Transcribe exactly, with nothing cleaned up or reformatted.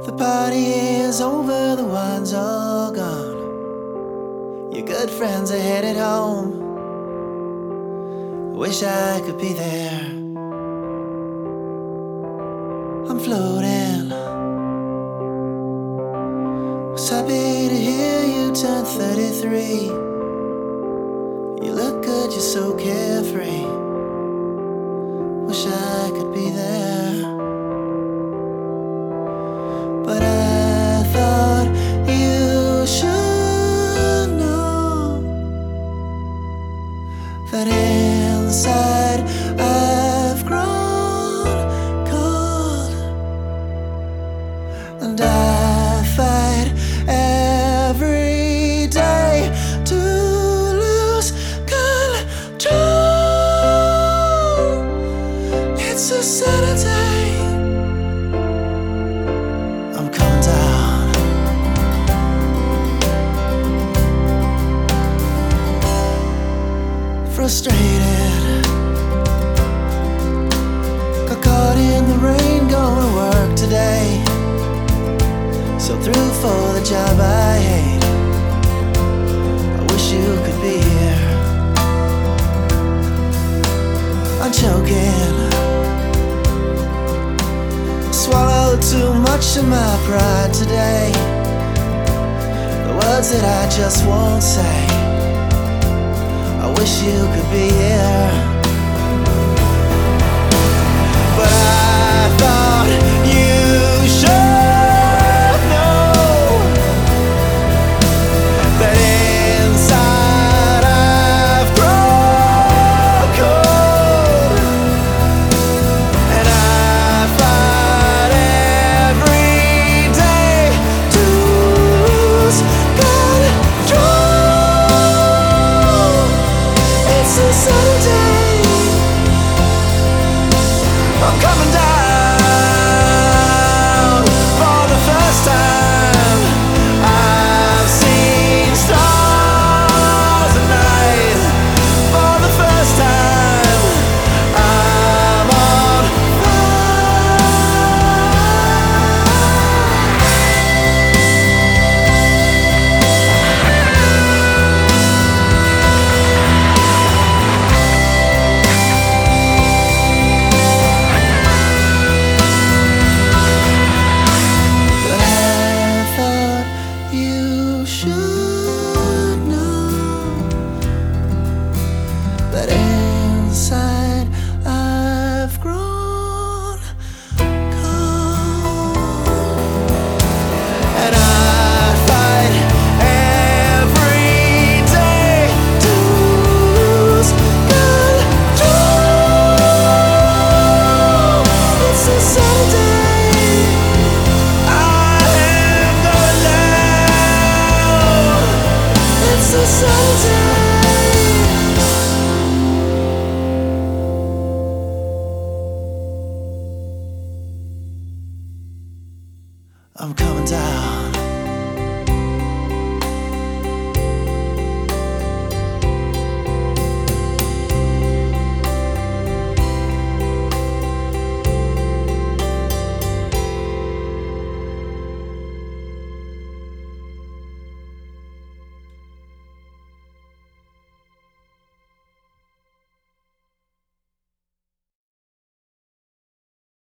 The party is over, the wine's all gone. Your good friends are headed home. Wish I could be there. I'm floating. Was happy to hear you turn thirty-three. You look good, you're so carefree. Wish I could be there. But I thought you should know that inside I've grown cold, and I fight every day to lose control. It's a Saturday. I'm coming down. Frustrated, got caught in the rain, going to work today. So through for the job I hate. I wish you could be here. I'm choking, swallowed too much of my pride today. The words that I just won't say. I wish you could be here. But I thought you should know that inside I've grown cold, and I fight every day to lose control. It's a Saturday. I'm coming down for the first time. I've seen stars at night. For the first time, I'm on that inside I've grown cold, and I fight every day to lose control. It's a Saturday. I am going down. It's a Saturday. I'm coming down.